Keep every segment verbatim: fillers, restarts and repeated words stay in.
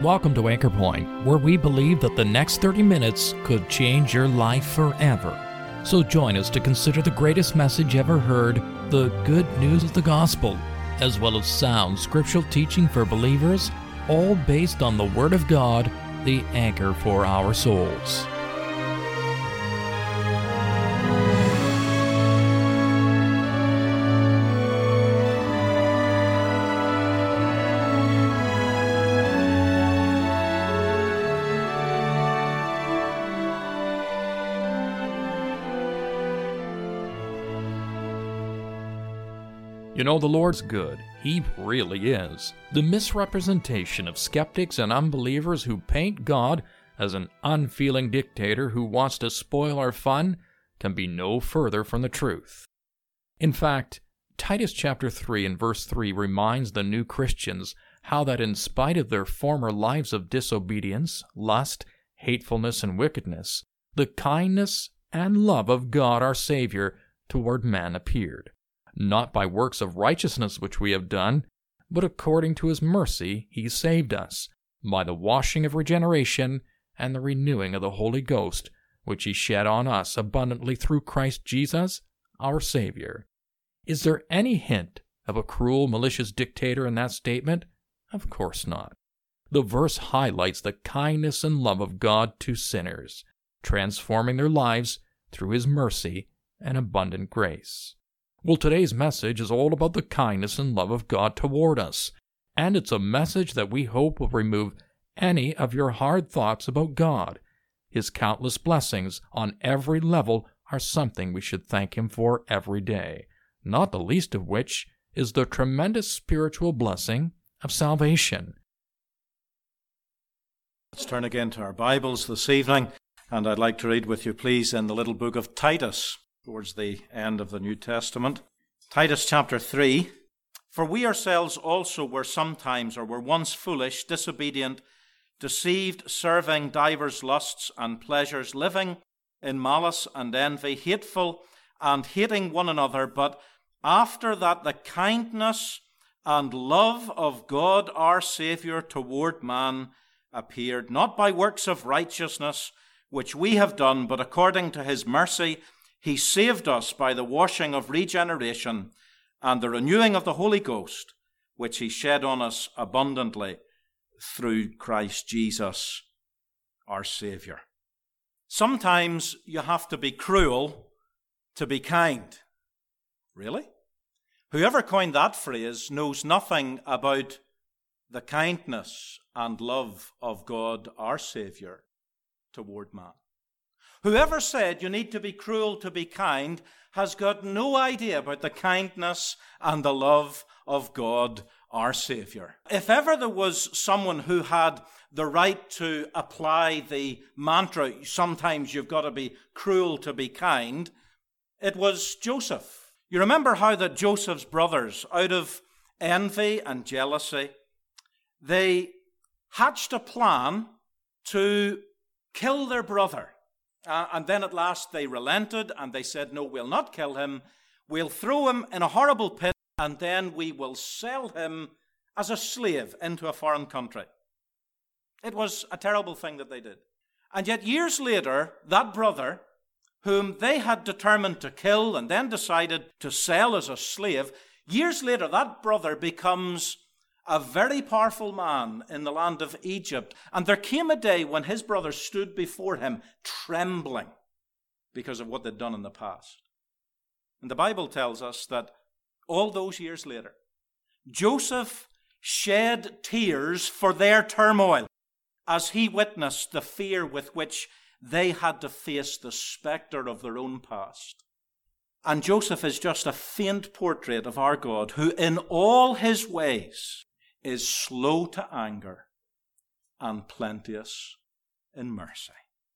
Welcome to Anchor Point, where we believe that the next thirty minutes could change your life forever. So join us to consider the greatest message ever heard, the good news of the gospel, as well as sound scriptural teaching for believers, all based on the Word of God, the anchor for our souls. You know, the Lord's good. He really is. The misrepresentation of skeptics and unbelievers who paint God as an unfeeling dictator who wants to spoil our fun can be no further from the truth. In fact, Titus chapter three and verse three reminds the new Christians how that in spite of their former lives of disobedience, lust, hatefulness, and wickedness, the kindness and love of God our Savior toward man appeared. Not by works of righteousness which we have done, but according to His mercy He saved us, by the washing of regeneration and the renewing of the Holy Ghost, which He shed on us abundantly through Christ Jesus, our Savior. Is there any hint of a cruel, malicious dictator in that statement? Of course not. The verse highlights the kindness and love of God to sinners, transforming their lives through His mercy and abundant grace. Well, today's message is all about the kindness and love of God toward us, and it's a message that we hope will remove any of your hard thoughts about God. His countless blessings on every level are something we should thank Him for every day, not the least of which is the tremendous spiritual blessing of salvation. Let's turn again to our Bibles this evening, and I'd like to read with you, please, in the little book of Titus, towards the end of the New Testament. Titus chapter three. For we ourselves also were sometimes, or were once foolish, disobedient, deceived, serving divers lusts and pleasures, living in malice and envy, hateful and hating one another. But after that the kindness and love of God our Saviour toward man appeared, not by works of righteousness which we have done, but according to His mercy He saved us by the washing of regeneration and the renewing of the Holy Ghost, which He shed on us abundantly through Christ Jesus, our Saviour. Sometimes you have to be cruel to be kind. Really? Whoever coined that phrase knows nothing about the kindness and love of God, our Saviour, toward man. Whoever said you need to be cruel to be kind has got no idea about the kindness and the love of God, our Saviour. If ever there was someone who had the right to apply the mantra, sometimes you've got to be cruel to be kind, it was Joseph. You remember how that Joseph's brothers, out of envy and jealousy, they hatched a plan to kill their brother. Uh, and then at last they relented and they said, no, we'll not kill him. We'll throw him in a horrible pit and then we will sell him as a slave into a foreign country. It was a terrible thing that they did. And yet years later, that brother, whom they had determined to kill and then decided to sell as a slave, years later that brother becomes a very powerful man in the land of Egypt. And there came a day when his brother stood before him trembling because of what they'd done in the past. And the Bible tells us that all those years later, Joseph shed tears for their turmoil as he witnessed the fear with which they had to face the spectre of their own past. And Joseph is just a faint portrait of our God, who in all His ways is slow to anger and plenteous in mercy.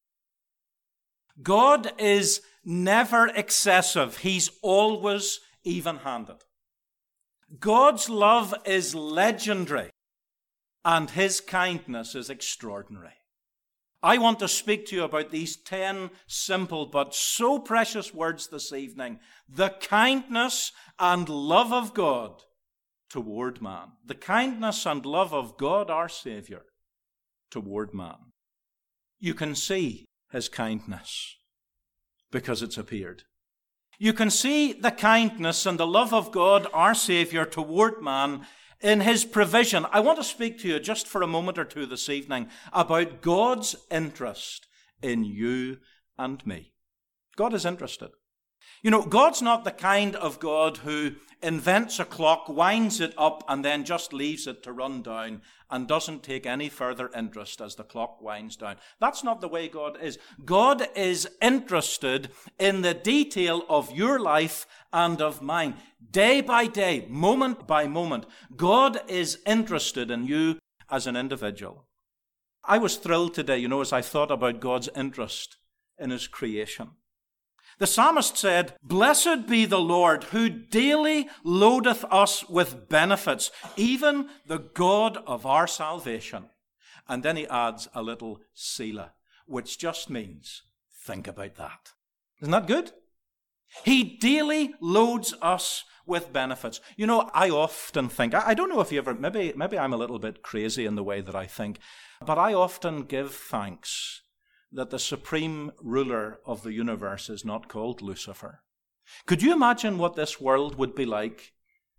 God is never excessive. He's always even-handed. God's love is legendary, and His kindness is extraordinary. I want to speak to you about these ten simple but so precious words this evening. The kindness and love of God toward man. The kindness and love of God our Saviour toward man. You can see his kindness because it's appeared. You can see the kindness and the love of God, our Savior, toward man in his provision. I want to speak to you just for a moment or two this evening about God's interest in you and me. God is interested. You know, God's not the kind of God who invents a clock, winds it up, and then just leaves it to run down and doesn't take any further interest as the clock winds down. That's not the way God is. God is interested in the detail of your life and of mine. Day by day, moment by moment, God is interested in you as an individual. I was thrilled today, you know, as I thought about God's interest in his creation. The psalmist said, "Blessed be the Lord, who daily loadeth us with benefits, even the God of our salvation." And then he adds a little Selah, which just means, think about that. Isn't that good? He daily loads us with benefits. You know, I often think, I don't know if you ever, maybe, maybe I'm a little bit crazy in the way that I think, but I often give thanks that the supreme ruler of the universe is not called Lucifer. Could you imagine what this world would be like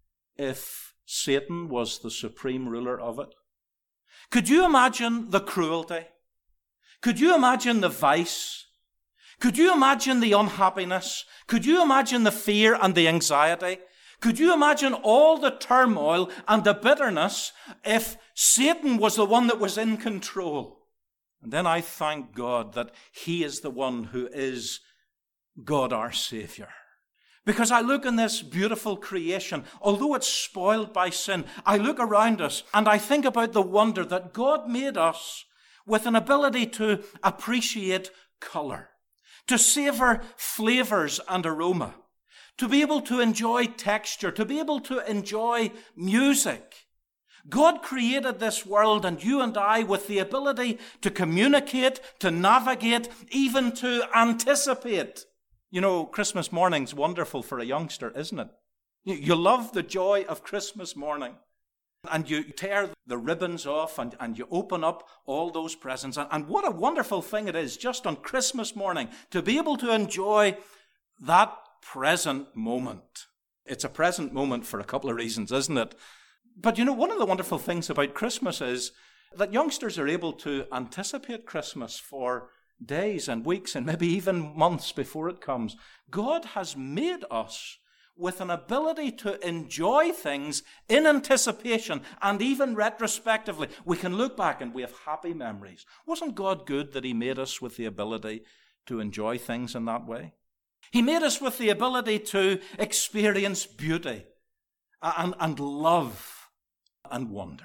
if Satan was the supreme ruler of it? Could you imagine the cruelty? Could you imagine the vice? Could you imagine the unhappiness? Could you imagine the fear and the anxiety? Could you imagine all the turmoil and the bitterness if Satan was the one that was in control? And then I thank God that he is the one who is God our Savior. Because I look in this beautiful creation, although it's spoiled by sin, I look around us and I think about the wonder that God made us with an ability to appreciate colour, to savour flavours and aroma, to be able to enjoy texture, to be able to enjoy music. God created this world and you and I with the ability to communicate, to navigate, even to anticipate. You know, Christmas morning's wonderful for a youngster, isn't it? You love the joy of Christmas morning. And you tear the ribbons off and, and you open up all those presents. And, and what a wonderful thing it is just on Christmas morning to be able to enjoy that present moment. It's a present moment for a couple of reasons, isn't it? But you know, one of the wonderful things about Christmas is that youngsters are able to anticipate Christmas for days and weeks and maybe even months before it comes. God has made us with an ability to enjoy things in anticipation and even retrospectively. We can look back and we have happy memories. Wasn't God good that he made us with the ability to enjoy things in that way? He made us with the ability to experience beauty and, and love and wonder.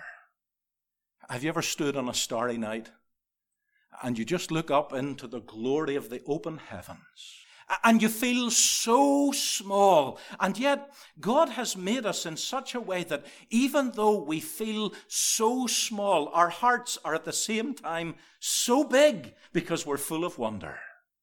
Have you ever stood on a starry night and you just look up into the glory of the open heavens and you feel so small, and yet God has made us in such a way that even though we feel so small, our hearts are at the same time so big because we're full of wonder.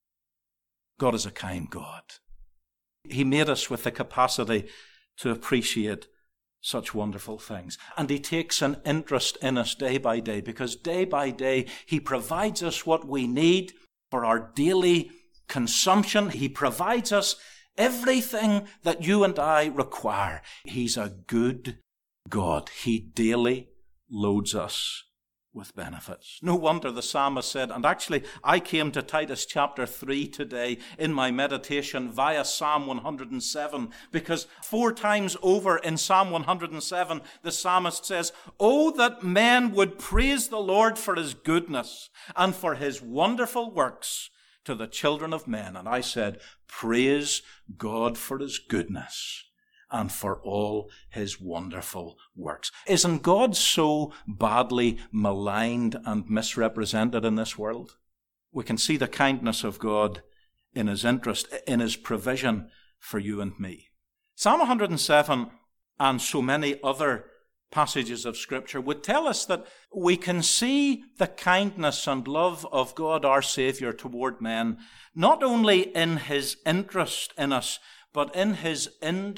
God is a kind God. He made us with the capacity to appreciate such wonderful things. And he takes an interest in us day by day, because day by day he provides us what we need for our daily consumption. He provides us everything that you and I require. He's a good God. He daily loads us with benefits. No wonder the psalmist said, and actually I came to Titus chapter three today in my meditation via Psalm one hundred seven, because four times over in Psalm one hundred seven the psalmist says, "Oh, that men would praise the Lord for his goodness and for his wonderful works to the children of men." And I said, praise God for his goodness and for all his wonderful works. Isn't God so badly maligned and misrepresented in this world? We can see the kindness of God in his interest, in his provision for you and me. Psalm one hundred seven and so many other passages of Scripture would tell us that we can see the kindness and love of God our Savior toward men, not only in his interest in us, but in his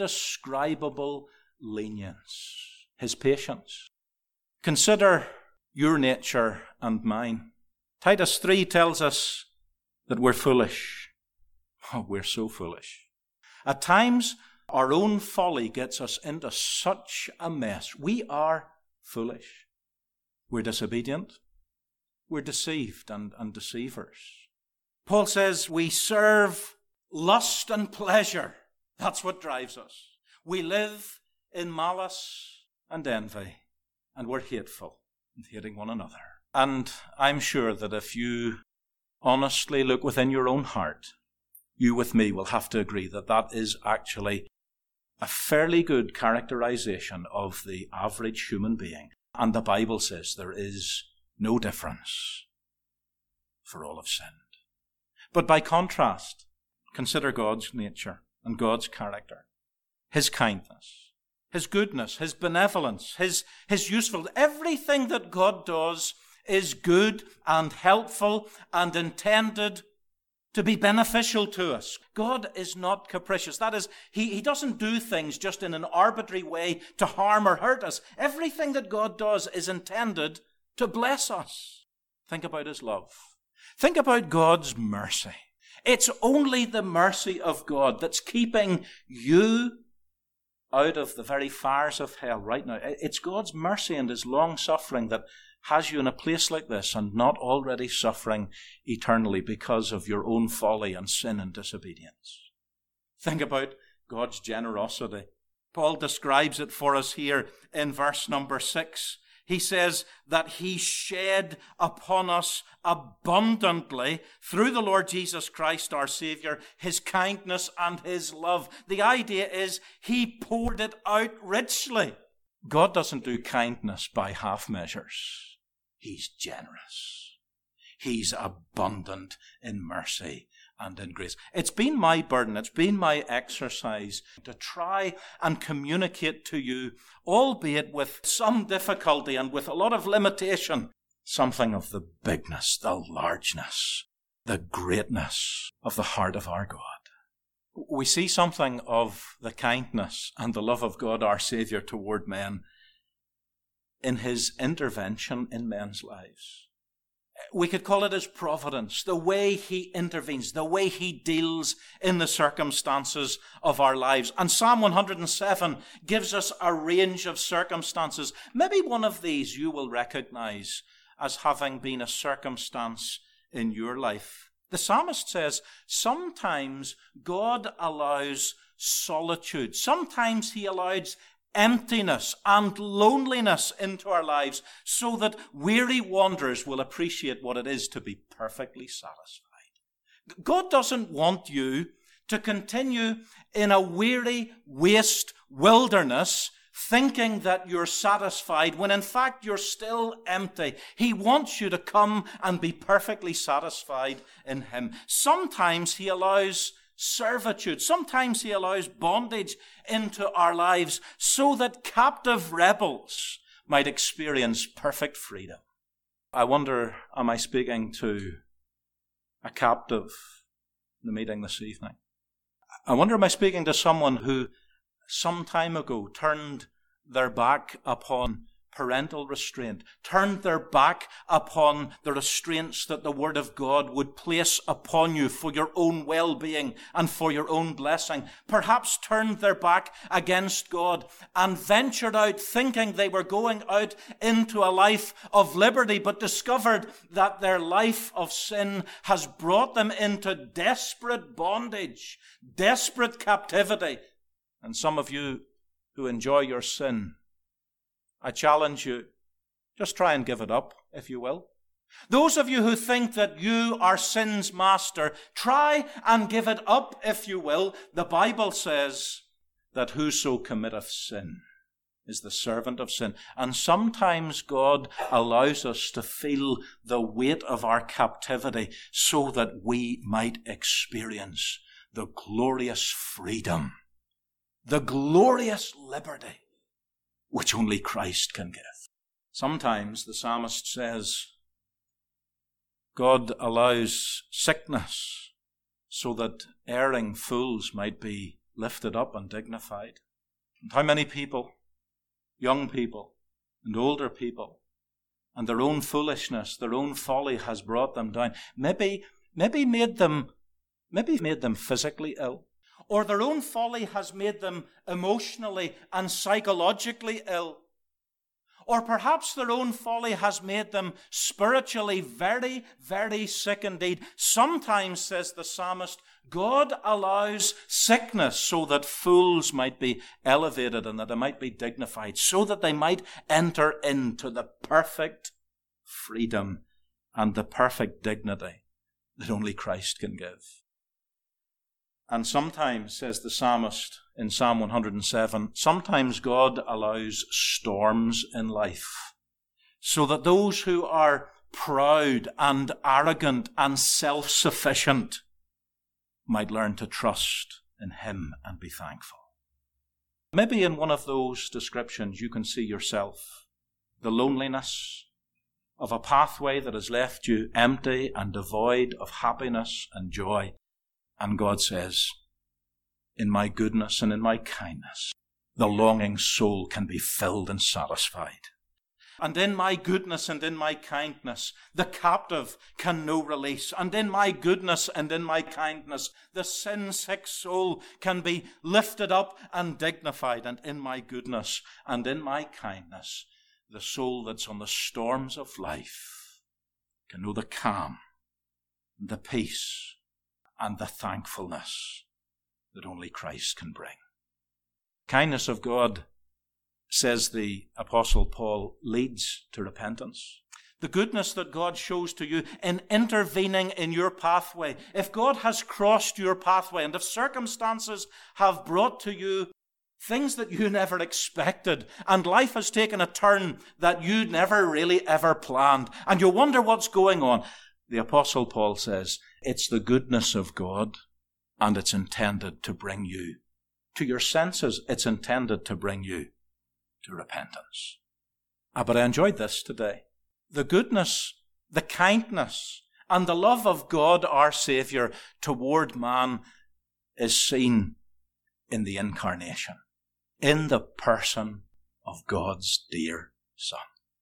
indescribable lenience, his patience. Consider your nature and mine. Titus three tells us that we're foolish. Oh, we're so foolish. At times, our own folly gets us into such a mess. We are foolish. We're disobedient. We're deceived and, and deceivers. Paul says we serve lust and pleasure. That's what drives us. We live in malice and envy, and we're hateful and hating one another. And I'm sure that if you honestly look within your own heart, you with me will have to agree that that is actually a fairly good characterization of the average human being. And the Bible says there is no difference, for all have sinned. But by contrast, consider God's nature and God's character, his kindness, his goodness, his benevolence, his, his usefulness. Everything that God does is good and helpful and intended to be beneficial to us. God is not capricious. That is, he, he doesn't do things just in an arbitrary way to harm or hurt us. Everything that God does is intended to bless us. Think about his love. Think about God's mercy. It's only the mercy of God that's keeping you out of the very fires of hell right now. It's God's mercy and his long suffering that has you in a place like this and not already suffering eternally because of your own folly and sin and disobedience. Think about God's generosity. Paul describes it for us here in verse number six. He says that he shed upon us abundantly through the Lord Jesus Christ, our Savior, his kindness and his love. The idea is he poured it out richly. God doesn't do kindness by half measures. He's generous. He's abundant in mercy and in grace. It's been my burden, it's been my exercise to try and communicate to you, albeit with some difficulty and with a lot of limitation, something of the bigness, the largeness, the greatness of the heart of our God. We see something of the kindness and the love of God, our Savior, toward men in his intervention in men's lives. We could call it his providence, the way he intervenes, the way he deals in the circumstances of our lives. And Psalm one hundred seven gives us a range of circumstances. Maybe one of these you will recognize as having been a circumstance in your life. The psalmist says, sometimes God allows solitude. Sometimes he allows emptiness and loneliness into our lives so that weary wanderers will appreciate what it is to be perfectly satisfied. God doesn't want you to continue in a weary, waste wilderness thinking that you're satisfied when in fact you're still empty. He wants you to come and be perfectly satisfied in him. Sometimes he allows servitude. Sometimes he allows bondage into our lives so that captive rebels might experience perfect freedom. I wonder, am I speaking to a captive in the meeting this evening? I wonder, am I speaking to someone who some time ago turned their back upon parental restraint, turned their back upon the restraints that the Word of God would place upon you for your own well-being and for your own blessing, perhaps turned their back against God and ventured out thinking they were going out into a life of liberty, but discovered that their life of sin has brought them into desperate bondage, desperate captivity. And some of you who enjoy your sin, I challenge you, just try and give it up, if you will. Those of you who think that you are sin's master, try and give it up, if you will. The Bible says that whoso committeth sin is the servant of sin. And sometimes God allows us to feel the weight of our captivity so that we might experience the glorious freedom, the glorious liberty which only Christ can give. Sometimes the psalmist says, God allows sickness so that erring fools might be lifted up and dignified. And how many people, young people and older people, and their own foolishness, their own folly has brought them down. Maybe, maybe made them, maybe made them physically ill. Or their own folly has made them emotionally and psychologically ill. Or perhaps their own folly has made them spiritually very, very sick indeed. Sometimes, says the psalmist, God allows sickness so that fools might be elevated and that they might be dignified, so that they might enter into the perfect freedom and the perfect dignity that only Christ can give. And sometimes, says the psalmist in Psalm one hundred seven, sometimes God allows storms in life so that those who are proud and arrogant and self-sufficient might learn to trust in Him and be thankful. Maybe in one of those descriptions you can see yourself, the loneliness of a pathway that has left you empty and devoid of happiness and joy. And God says, in my goodness and in my kindness, the longing soul can be filled and satisfied. And in my goodness and in my kindness, the captive can know release. And in my goodness and in my kindness, the sin-sick soul can be lifted up and dignified. And in my goodness and in my kindness, the soul that's on the storms of life can know the calm, the peace, and the thankfulness that only Christ can bring. Kindness of God, says the Apostle Paul, leads to repentance. The goodness that God shows to you in intervening in your pathway. If God has crossed your pathway and if circumstances have brought to you things that you never expected and life has taken a turn that you never really ever planned and you wonder what's going on, the Apostle Paul says, it's the goodness of God and it's intended to bring you to your senses. It's intended to bring you to repentance. Ah, but I enjoyed this today. The goodness, the kindness, and the love of God, our Saviour, toward man is seen in the incarnation, in the person of God's dear Son.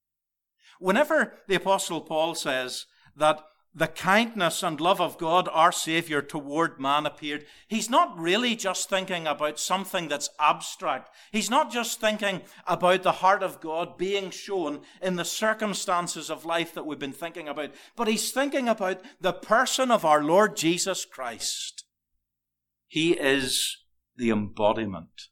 Whenever the Apostle Paul says that the kindness and love of God, our Saviour, toward man appeared, he's not really just thinking about something that's abstract. He's not just thinking about the heart of God being shown in the circumstances of life that we've been thinking about, but he's thinking about the person of our Lord Jesus Christ. He is the embodiment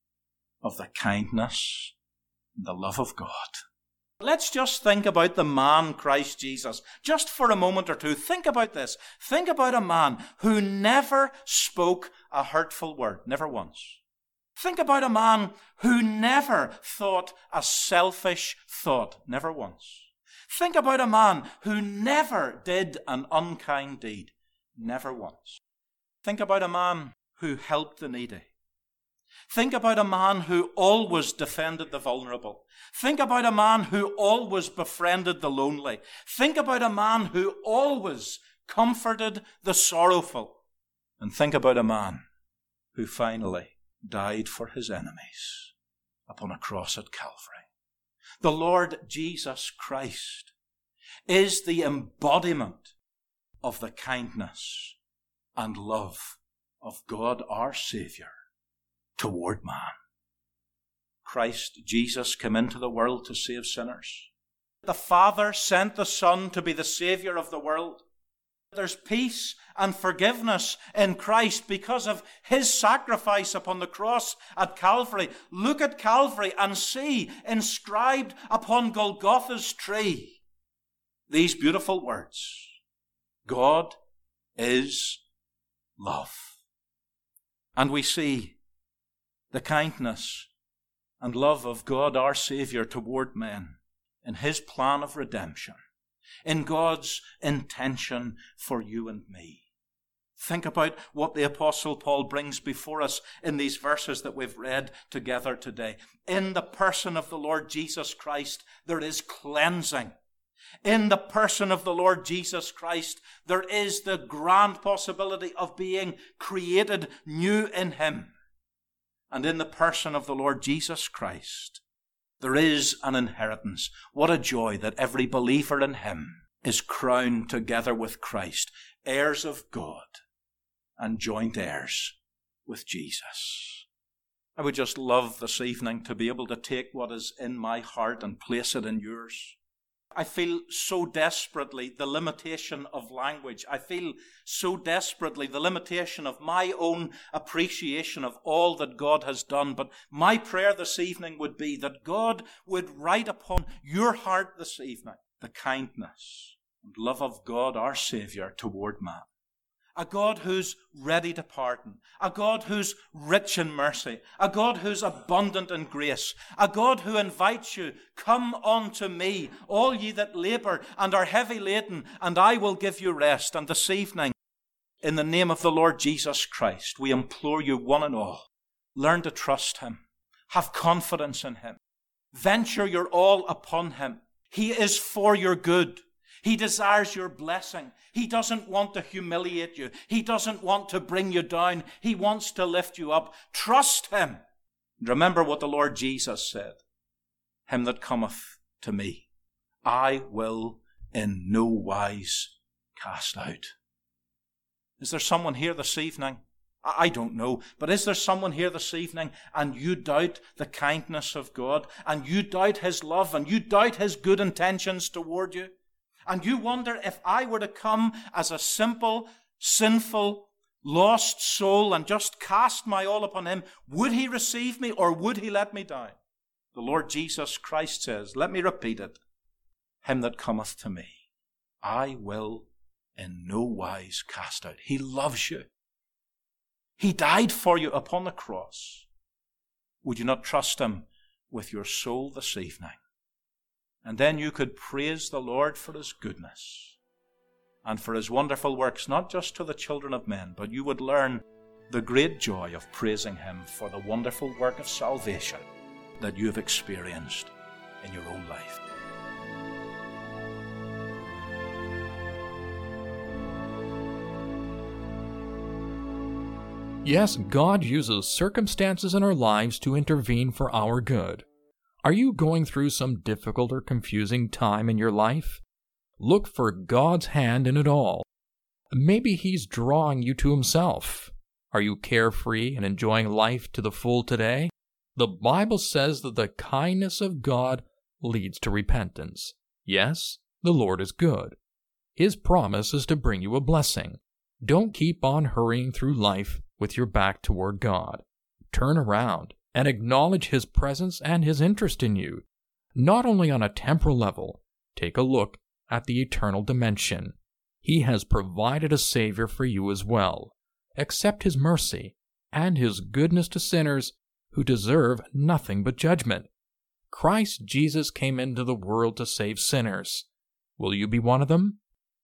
of the kindness and the love of God. Let's just think about the man Christ Jesus. Just for a moment or two, think about this. Think about a man who never spoke a hurtful word, never once. Think about a man who never thought a selfish thought, never once. Think about a man who never did an unkind deed, never once. Think about a man who helped the needy. Think about a man who always defended the vulnerable. Think about a man who always befriended the lonely. Think about a man who always comforted the sorrowful. And think about a man who finally died for his enemies upon a cross at Calvary. The Lord Jesus Christ is the embodiment of the kindness and love of God our Saviour toward man. Christ Jesus came into the world to save sinners. The Father sent the Son to be the Saviour of the world. There's peace and forgiveness in Christ because of His sacrifice upon the cross at Calvary. Look at Calvary and see inscribed upon Golgotha's tree these beautiful words: God is love. And we see the kindness and love of God our Saviour toward men in His plan of redemption, in God's intention for you and me. Think about what the Apostle Paul brings before us in these verses that we've read together today. In the person of the Lord Jesus Christ, there is cleansing. In the person of the Lord Jesus Christ, there is the grand possibility of being created new in Him. And in the person of the Lord Jesus Christ, There is an inheritance. What a joy that every believer in him is crowned together with Christ, heirs of God and joint heirs with Jesus. I would just love this evening to be able to take what is in my heart and place it in yours. I feel so desperately the limitation of language. I feel so desperately the limitation of my own appreciation of all that God has done. But my prayer this evening would be that God would write upon your heart this evening the kindness and love of God, our Saviour, toward man. A God who's ready to pardon. A God who's rich in mercy. A God who's abundant in grace. A God who invites you, come unto me, all ye that labour and are heavy laden, and I will give you rest. And this evening, in the name of the Lord Jesus Christ, we implore you one and all, learn to trust him. Have confidence in him. Venture your all upon him. He is for your good. He desires your blessing. He doesn't want to humiliate you. He doesn't want to bring you down. He wants to lift you up. Trust him. And remember what the Lord Jesus said. Him that cometh to me, I will in no wise cast out. Is there someone here this evening? I don't know, but is there someone here this evening and you doubt the kindness of God, and you doubt his love, and you doubt his good intentions toward you? And you wonder, if I were to come as a simple, sinful, lost soul and just cast my all upon him, would he receive me or would he let me down? The Lord Jesus Christ says, let me repeat it, him that cometh to me, I will in no wise cast out. He loves you. He died for you upon the cross. Would you not trust him with your soul this evening? And then you could praise the Lord for his goodness and for his wonderful works, not just to the children of men, but you would learn the great joy of praising him for the wonderful work of salvation that you have experienced in your own life. Yes, God uses circumstances in our lives to intervene for our good. Are you going through some difficult or confusing time in your life? Look for God's hand in it all. Maybe he's drawing you to himself. Are you carefree and enjoying life to the full today? The Bible says that the kindness of God leads to repentance. Yes, the Lord is good. His promise is to bring you a blessing. Don't keep on hurrying through life with your back toward God. Turn around and acknowledge his presence and his interest in you, not only on a temporal level. Take a look at the eternal dimension. He has provided a Savior for you as well. Accept his mercy and his goodness to sinners who deserve nothing but judgment. Christ Jesus came into the world to save sinners. Will you be one of them?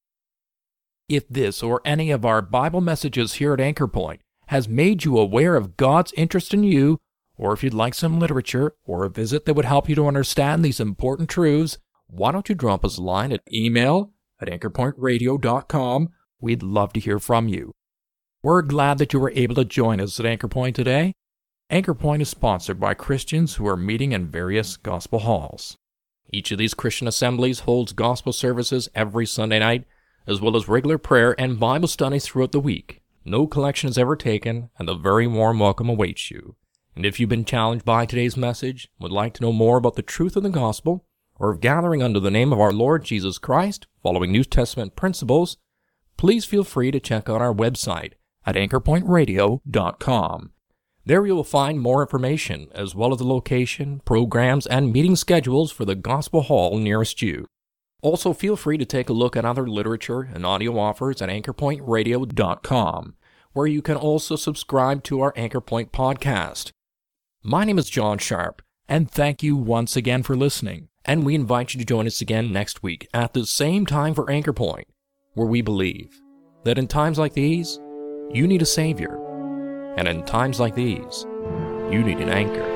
If this or any of our Bible messages here at Anchor Point has made you aware of God's interest in you, or if you'd like some literature or a visit that would help you to understand these important truths, why don't you drop us a line at email at anchor point radio dot com. We'd love to hear from you. We're glad that you were able to join us at Anchor Point today. Anchor Point is sponsored by Christians who are meeting in various gospel halls. Each of these Christian assemblies holds gospel services every Sunday night, as well as regular prayer and Bible studies throughout the week. No collection is ever taken, and a very warm welcome awaits you. And if you've been challenged by today's message, would like to know more about the truth of the gospel, or of gathering under the name of our Lord Jesus Christ, following New Testament principles, please feel free to check out our website at anchor point radio dot com. There you will find more information, as well as the location, programs, and meeting schedules for the gospel hall nearest you. Also, feel free to take a look at other literature and audio offers at anchor point radio dot com, where you can also subscribe to our Anchor Point podcast. My name is John Sharp, and thank you once again for listening, and we invite you to join us again next week at the same time for Anchor Point, where we believe that in times like these, you need a Savior, and in times like these, you need an anchor.